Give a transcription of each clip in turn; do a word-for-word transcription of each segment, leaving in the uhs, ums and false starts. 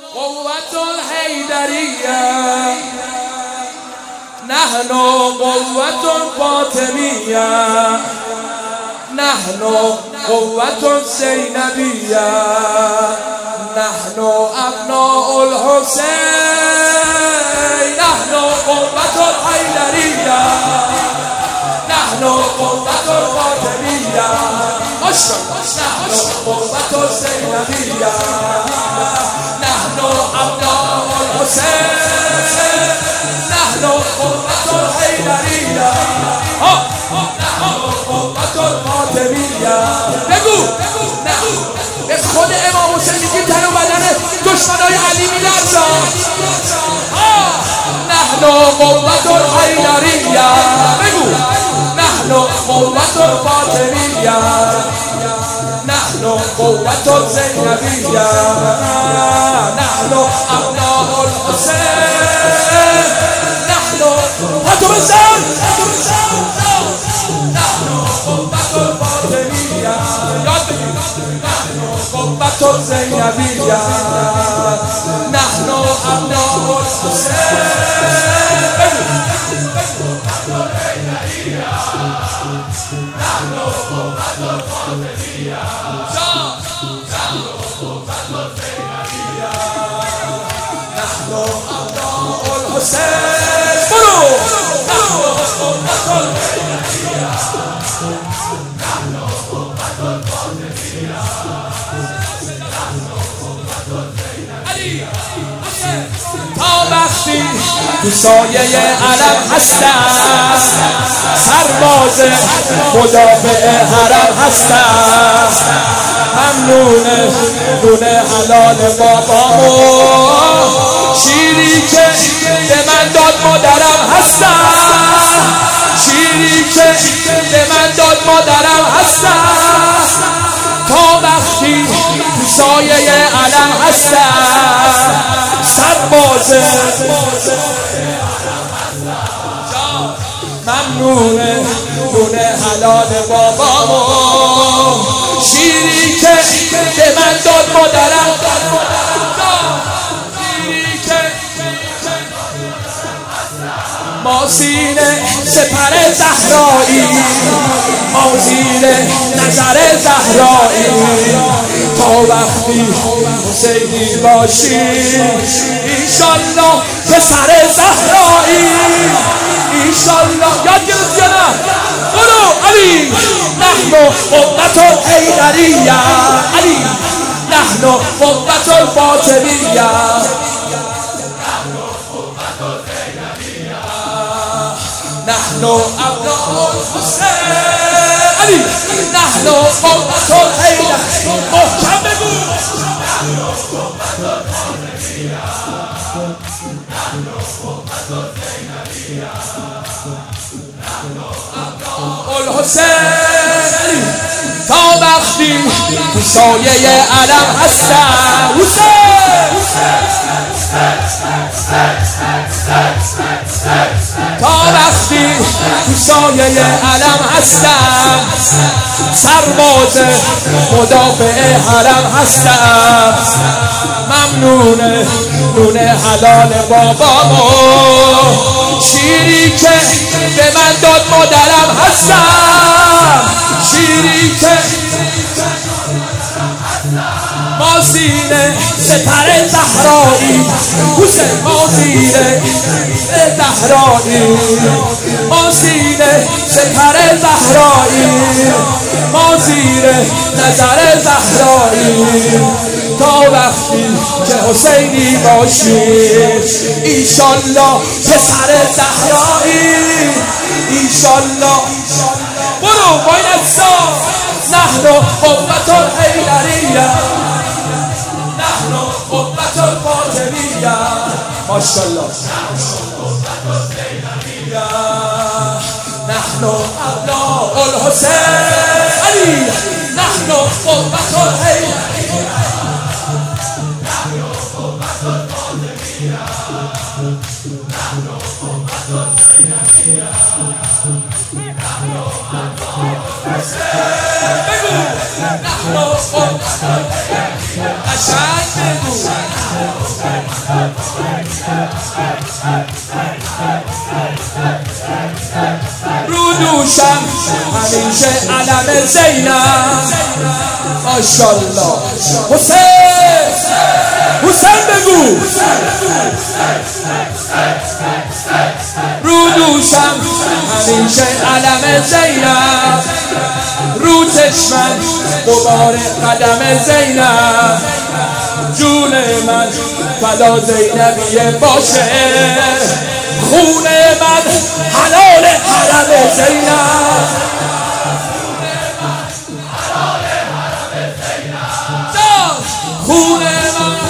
قوة الحیدریه، نحن قوة فاطمیه، نحن قوة زینبیه، نحن ابناء الحسین، نحن قوة الحیدریه، نحن قوة الفاطمیه، نحن قوة الزینبیه، نحن ابناء الحسین، نحن قوة الحیدریه، نحن قوة الفاطمیه. بگو به خود امام حسین میگیم تن و بدن دشمنای علی میلرزن. نحن قوة الحیدریه، بگو نحن قوة الفاطمیه، نحن قوة الزینبیه، نحن ابناء الحسین، نحن حتی بزن نحن قوة الفاطمیه، یاد بگیر نحن قوة الزینبیه، نحن ابناء الحسین، نحن قوة الفاطمیه، نحن قوة الزینبیه، نحن ابناء الحسین. برو نحن قوة الحیدریه، نحن قوة الفاطمیه، نحن قوة الزینبیه. تا وقتی تو سایه علم هستم، سرباز مدافع حرم هستم، ممنونه دونه حلال بابامو، شیری که به من داد مادرم هستم، شیری که به من داد مادرم هستم. تا وقتی تو سایه علم هستم، سرباز ممنونه دونه حلال بابامو، شیری که به من داد مادرم، شیری که ما سینه سپر زهرایی، ما زیر نظر زهرایی، تا وقتی حسینی باشی ایشالله پسر زهرایی، ایشالله. یاد گرفت یا نه؟ برو علی. نحن قوة الحیدریه، علی نحن قوة الفاطمیه، نحن ابناء الحسین، علی نحن قوة الحیدریه. محکم بگو نحن قوة الفاطمیه، نحن قوة الزینبیه، نحن ابناء الحسین. تا وقتی تو سایه علم هستم، تا وقتی تو سایه علم هستم، سرباز مدافع حرم هستم، ممنونه نونه حلال بابامو، شیری که به من داد مادرم هستم، شیری که ما زیر سپر زهرایی، حسین ما زیر زهرایی، ما زیر سپر زهرایی، ما زیر نظر زهرایی، تا وقتی که حسینی باشی ایشالله پسر زهرایی، ایشالله. برو باید سا نحن قوة الحیدریه، نحن قوة الفاطمیه، ماشاءالله، نحن قوة الزینبیه، نحن ابناء الحسین، علی نحن قوة الحیدریه، نحن قوة الفاطمیه، نحن قوة الزینبیه، نحن ابناء الحسین. بگو نحن قوة الحیدریه، قشنگ بگو دوشم همیشه علم زینب. ماشالله حسین حسین بگو رو دوشم همیشه علم زینب، رو چشمم غبار قدم زینب، جون من فدا زینبیه باشه، خون من حلال حرم زینب. خون من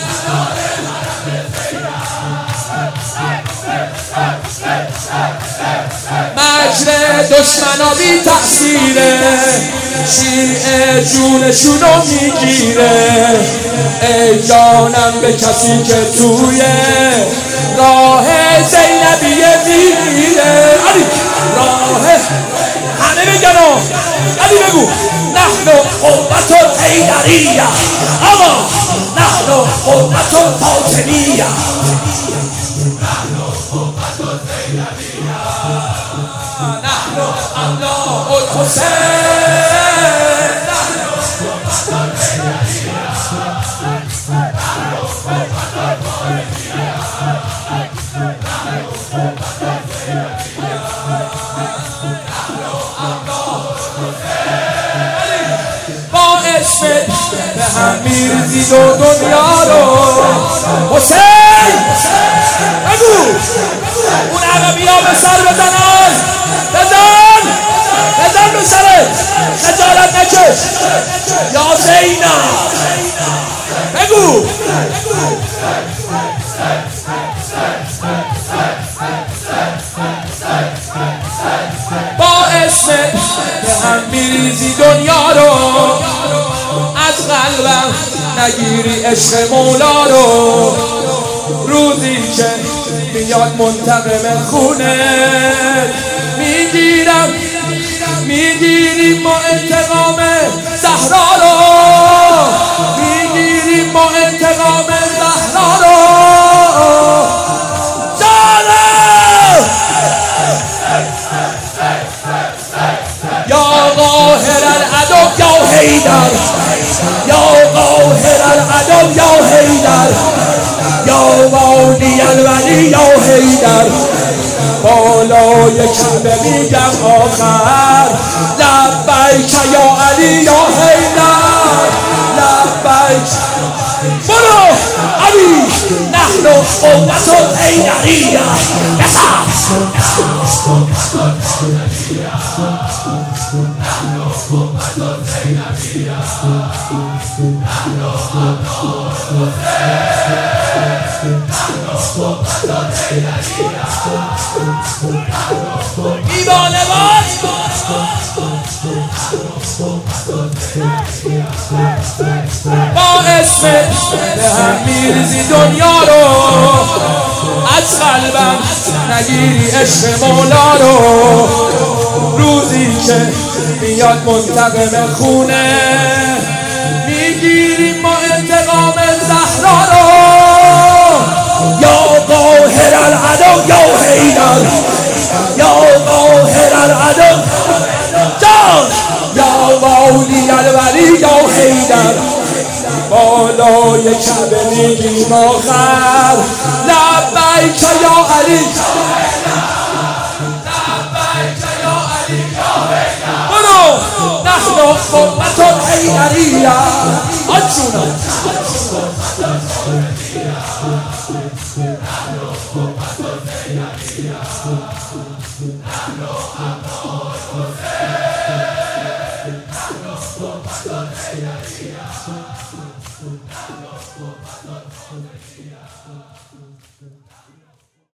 مجر دشمنا بی تقصیره، شیعه جونشونو میگیره. ای جانم به کسی که توی راه زینبیه میره. علی راه همه بگن علی بگو نحن قوت الحیدریه، اما نحن قوت الفاطمیه. نحن قوت الزینبیه، نحن ابناء الحسین، نحن قوت الحیدریه، نحن قوت الفاطمیه، نحن قوت الزینبیه، نحن ابناء الحسین. با اسمت به هم میریزید و دنیا رو. حسین بگو اون عقبی ها به سر بزنن، بزن بزن به سرت، خجالت نکش یا زینب. بگو با اسمت به هم میریزی دنیا رو، از قلبم نگیری عشق مولا رو. روزی که میاد منتقم خونه میگیرم، میگیریم ما انتقام زهرا رو، میگیریم ما انتقام زهرا رو. جانم یا قاهر العدو یا حیدر، یا قاهر العدو یا حیدر، یا مولی الولی یا حیدر. بالای کعبه میگم آخر لبیک یا علی یا حیدر، لبیک. برو علی نحن قوت الحیدریه. بسر نحن قوت الحیدریه، نحن ابناء الحسین، نحن قوت الحیدریه. دیوانه باز با اسمت به هم میریزی دنیا رو، از قلبم نگیری عشق مولا رو. روزی که میاد منتقم خونه میگیریم ما انتقام زهرا رو. یا قاهر العدو یا حیدر، یا قاهر العدو جان، یا مولی الولی یا حیدر. بالای کعبه میگیم آخر لبیک یا علی، لبیک یا علی یا حیدر. برو نحن قوت الحیدریه. آجونم Thank you.